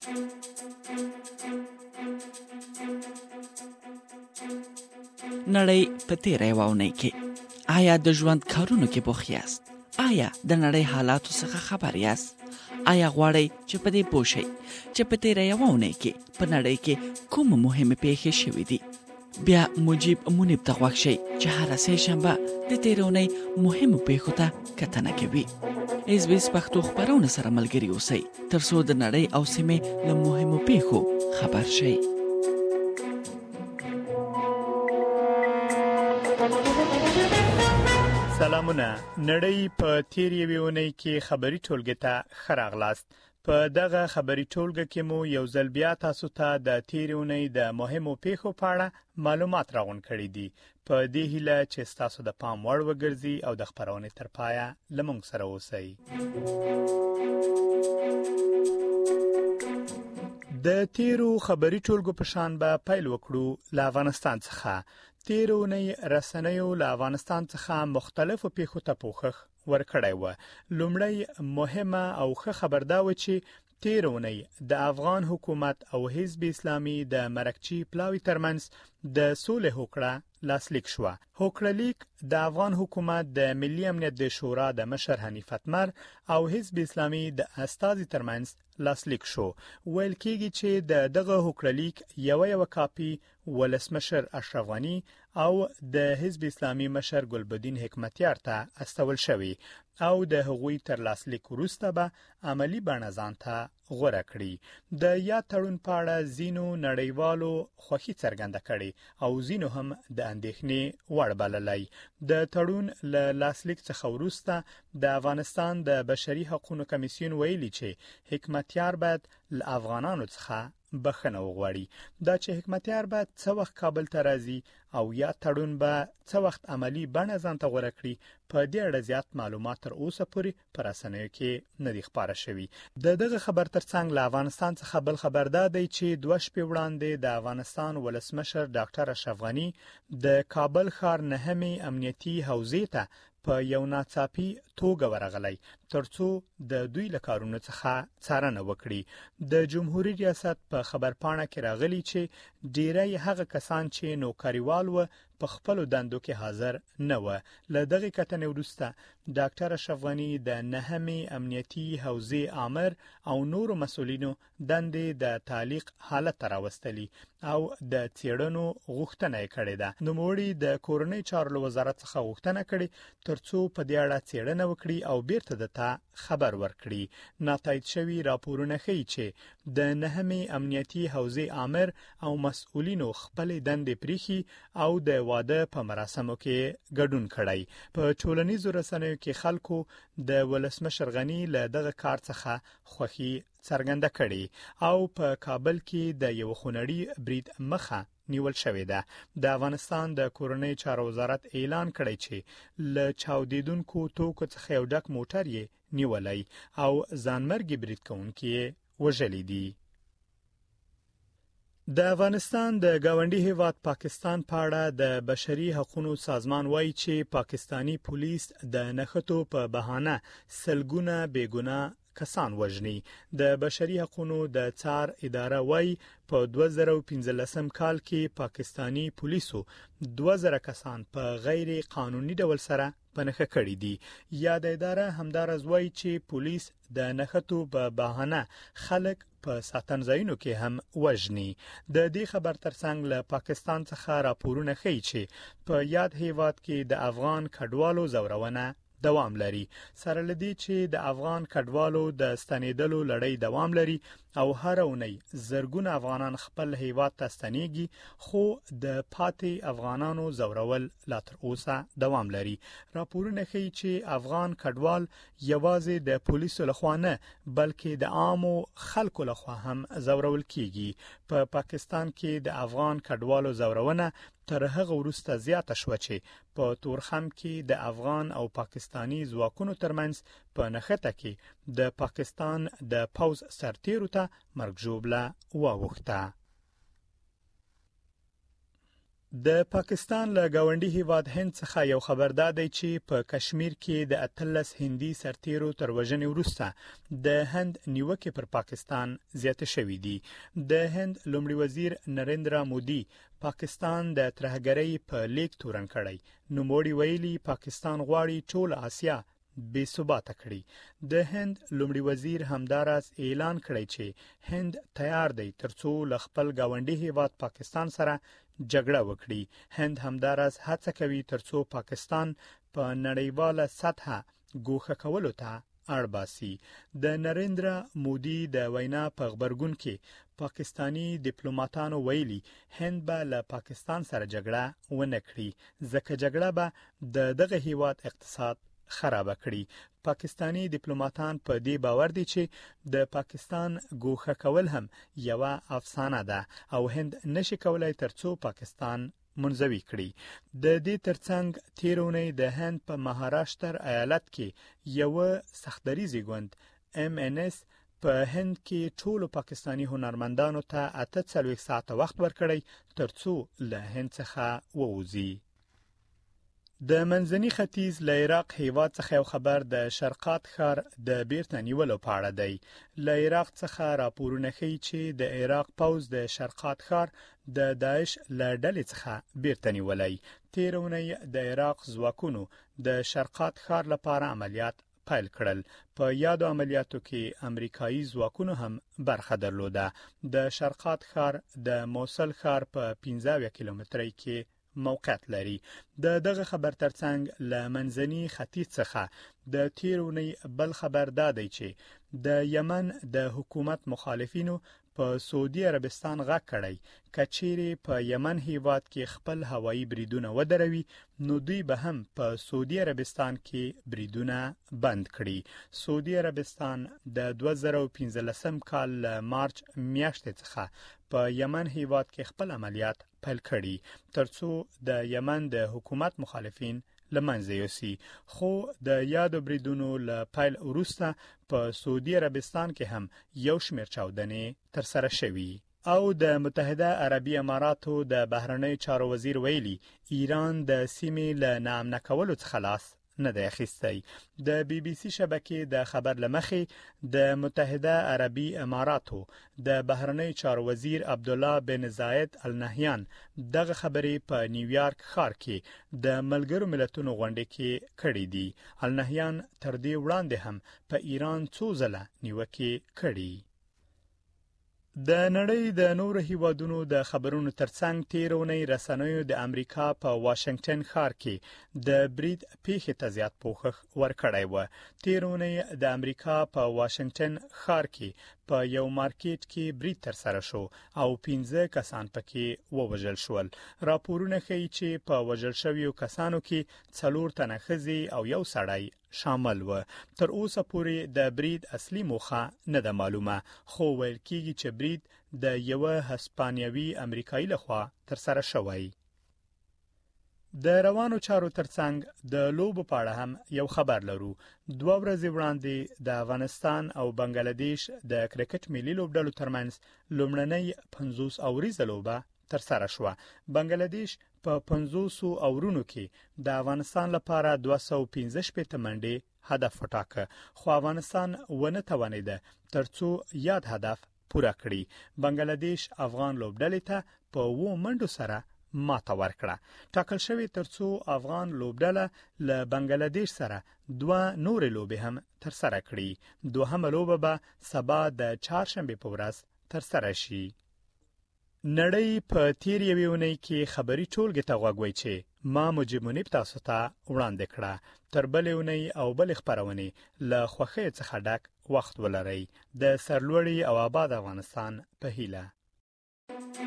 نړۍ په تیره یوه اونۍ کې آیا د ژوند کارونو کې بوخت یاست؟ آیا د نړۍ حالاتو څخه خبر یاست؟ آیا غواړئ چې په دې پوه شئ چې په تیره یوه اونۍ کې په نړۍ کې کومه مهمې پیښې شوې دي؟ بیا مجیب منیب ته غوږ شئ چې هره سه شنبه د تیرې اونۍ مهمو پیښو ته کتنه کوي. SBS پښتو خپرونه سره ملګري اوسئ ترڅو د نړۍ او سیمې له مهمو پیښو خبر شئ. سلامونه. نړۍ په تیر یوې اونۍ کې خبري ټولګه ته ښه راغلاست. په دغه خبري ټولګه کې مو یو ځل بیا تاسو ته د تیر اونۍ د مهمو پیښو په اړه معلومات راغون کړي دي. په دې هیله چې تاسو د پام وړ وګرځي او د خبرونې تر پایه لمونږ سره اوسئ. د تیرو خبري ټولګو په شان به پیل وکړو له افغانستان څخه. تیر اونۍ رسنیو له افغانستان څخه مختلفو پیښو ته پوښښ ورکړی و. لومړی مهمه او ښه خبر دا و چې تیر اونۍ د افغان حکومت او حزب اسلامي د مرکچی پلاوی ترمنځ د سولې هوکړه لاسلیک شوه. هوکړه لیک د افغان حکومت د ملي امنیت د شورا د مشر حنیف اتمر او حزب اسلامي د استازي ترمنځ لاسلیک شو. ویل کېږي چې دغه هوکړه لیک یو کاپي ولسمشر اشرف غنی او د حزب اسلامي مشر ګلبدین حکمتیار ته استول شوی او د هغوی تر لاسلیک وروسته به عملی بڼه ځان ته غوره کړي. د یا تړون په اړه ځینو نړیوالو خوښي څرګنده کړي او ځینو هم د اندېښنې وړ بللی. د تړون له لاسلیک څخه وروسته د افغانستان د بشري حقوقو کمیسیون ویلي چې حکمتیار باید له افغانانو څخه بخښنه وغواړي. دا چې حکمتیار باید څه وخت کابل ته راځي او یا تړون به څه وخت عملی بڼه ځان ته غوره کړي، په دې اړه زیات معلومات تر اوسه پورې په رسنیو کې نه دي خپاره شوي. دغه خبر ترڅنګ له افغانستان څخه بل خبر دا دی چې 2 شپې وړاندې د افغانستان ولسمشر ډاکټر اشرف غنی د کابل ښار نهمې امنیتي حوزې ته په یو ناڅاپي توګه ورغلی ترڅو د دوی له کارونو څخه څارنه وکړي. د جمهوریت ریاست په خبرپاڼه کې راغلی چې ډیری هغه کسان چې نوکریوال و په خپل دندو کې حاضر نه و. له دغه کتنې وروسته ډاکټر اشرف غنی د نهمې امنیتي حوزې آمر او نورو مسؤلینو دندې د تعلیق حالت راوستلی او د څېړنو غوښتنه کړې ده. نوموړي د کورنۍ چارو وزارت څخه غوښتنه کړې ترڅو په دې اړه څېړنه وکړي او بیرته دته خبر ورکړي. ناتایید شوی راپورونه ښیي چې د نهمې امنیتي حوزې آمر او مسؤلینو خپل دندې پریخي او د واده په مراسمو کې ګډون کړی. په ټولنیزو رسنیو کې خلکو د ولسمشر غنی له دغه کار څخه خوښي څرګنده کړي او په کابل کې د یو خونړي برید مخه نیول شوې ده. د افغانستان د کورنۍ چارو وزارت اعلان کړی چې له چاودیدونکو توکو څخه یو ډک موټر یې نیولای او ځانمرګي برید کوونکي وژلي دي. د افغانستان د گاونډي هیواد پاکستان په اړه د بشري حقوقو سازمان وایي چې پاکستانی پولیس د نښتو په بهانه سلګونه بېګناه کسان وژني. د بشري حقوقو د څار اداره وایي په 2015 کال کې پاکستانی پولیسو 2000 کسان په غیر قانوني ډول سره پنهخه کړي دي. یا د اداره همدارز وایي چې پولیس د نښتو په بهانه خلک په ساتنځایونو کې هم وژني. د دې خبر ترڅنګ له پاکستان څخه راپورونه ښیي چې په یاد هیواد کې د افغان کډوالو زورونه دوام لري. سره لدی چې د افغان کډوالو د ستنېدلو لړۍ دوام لري او هر اونۍ زرګونه افغانان خپل هیواد ته ستنېږي، خو د پاتې افغانانو زورول لا تر اوسه دوام لري. راپورونه ښیي چې افغان کډوال یوازې د پولیسو لخوا نه بلکې د عامو خلکو لخوا هم زورول کیږي. په پاکستان کې د افغان کډوالو زورونه تر هغه وروسته زیاته شوه چې په تورخم کې د افغان او پاکستانی ځواکونو ترمنځ په نښته کې د پاکستان د پوځ سرتیرو ته مرګ ژوبله واوښته. د پاکستان له گاونډي هیواد هند څخه یو خبر دادی چې په کشمیر کې د 18 هندي سرتیرو تر وژنې وروسته د هند نیوکه پر پاکستان زیاته شوې دي. د هند لومړي وزیر نریندرا مودي پاکستان د ترهګرۍ په لیک تورن کړی. نوموړي ویلي پاکستان غواړي ټول آسیا بے ثباته کړي. د هند لومړي وزیر همداراز اعلان کړی چې هند تیار دی ترڅو له خپل گاونډي هیواد پاکستان سره جګړه وکړي. هند همداراز هڅه کوي ترڅو پاکستان په نړیواله سطحه ګوښه کولو ته اړ باسي. د نریندرا مودي د وینا په خبرګون کې پاکستانی ډیپلوماټانو ویلي هند به له پاکستان سره جګړه ونه کړي ځکه جګړه به دغه هیواد اقتصاد خراب کړي. پاکستانی ډیپلوماټان په دې باور دي چې د پاکستان ګوښه کول هم یو افسانه ده او هند نشي کولای ترڅو پاکستان منزوي کړي. د دې ترڅنګ تیرونی د هند په مهاراشټر ایالت کې یو سختدریزي ګوند MNS په هند کې ټولو پاکستانی هنرمندانو ته 48 ساعته وخت ورکړی ترڅو له هند څخه ووځي. د منځني ختیځ له عراق هیواد څخه یو خبر د شرقات ښار د بیرته نیولو په اړه دی. له عراق څخه راپورونه ښیي چې د عراق پوځ د شرقات ښار د داعش له ډلې څخه بیرته نیولی. تېره اونۍ د عراق ځواکونو د شرقات ښار لپاره عملیات پیل کړل. په یادو عملیاتو کې امریکایي ځواکونو هم برخه درلوده. د شرقات ښار د موصل ښار په 15 کیلومترۍ کې موقعیت لري. دغه خبر ترڅنګ له منځني ختیځ څخه د تیرونی بل خبر دادی چې د یمن د حکومت مخالفینو په سعودي عربستان غږ کړی کچيري په یمن هیواد کې خپل هوایي بریدونه ودروي نو دوی به هم په سعودي عربستان کې بریدونه بند کړي. سعودي عربستان د 2015 کال مارچ میاشتې څخه په یمن هیواد کې خپل عملیات پیل کړي ترڅو د یمن د حکومت مخالفین لمنځه یوسي. خو د یادو بریدونو له پیل وروسته په سعودي عربستان کې هم یو شمېر چاودنې ترسره شوي. او د متحده عربي اماراتو د بهرنیو چارو وزیر ویلي ایران د سیمې له ناامنه کولو څخه لاس نه دی اخیستی. د BBC شبکې د خبر لمخې د متحده عربي اماراتو د بهرنیو چارو وزیر عبدالله بن زاید النهیان دغه خبرې په نیویارک ښار کې د ملګرو ملتونو غونډه کې کړې دي. النهیان تر دې وړاندې هم په ایران څو ځله نیوکې کړې. د نړۍ د نورو هیوادونو د خبرونو ترڅنګ تیرونی رسنیو د امریکا په واشنگټن ښار کې د برید پیښې ته زیات پوښښ ورکړی و. تیرونی د امریکا په واشنگټن ښار کې په یو مارکیټ کې برید ترسره شو او 15 کسان پکې ووژل شول. راپورونه ښیي چې په وژل شویو کسانو کې 4 تنه ښځې او یو سړی شامل و. تر اوسه پورې د برید اصلي موخه نه ده معلومه خو ویل کېږي چې برید د یو هسپانیوي امریکایي لخوا ترسره شوی. د روانو چارو ترڅنګ د لوبو په اړه هم یو خبر لرو. 2 ورځې وړاندې د افغانستان او بنگلاديش د کرکټ ملي لوبډلو ترمنځ لومړنۍ 50 اوریزه لوبه ترسره شوه. بنگلاديش په 500 اورونو کې د افغانستان لپاره 215 منډې هدف وټاکه خو افغانستان ونه توانید ترڅو یاد هدف پوره کړي. بنگلاديش افغان لوبډلې ته په 2 منډو سره ماته ورکړه. ټاکل شوی ترڅو افغان لوبډله له بنگلاديش سره 2 نورې لوبې هم ترسره کړي. دوهمه لوبه به سبا د چهارشنبه په ورځ ترسره شي. نړۍ په تیر یوې اونۍ کې خبري ټولګې ته غوږ وای چې ما مجيب منیب تاسو ته وړاندې کړه. تر بلې اونۍ او بلې خبرونه له خوښۍ څخه ډک وخت ولرئ. د سرلوړي او آباد افغانستان په هیله.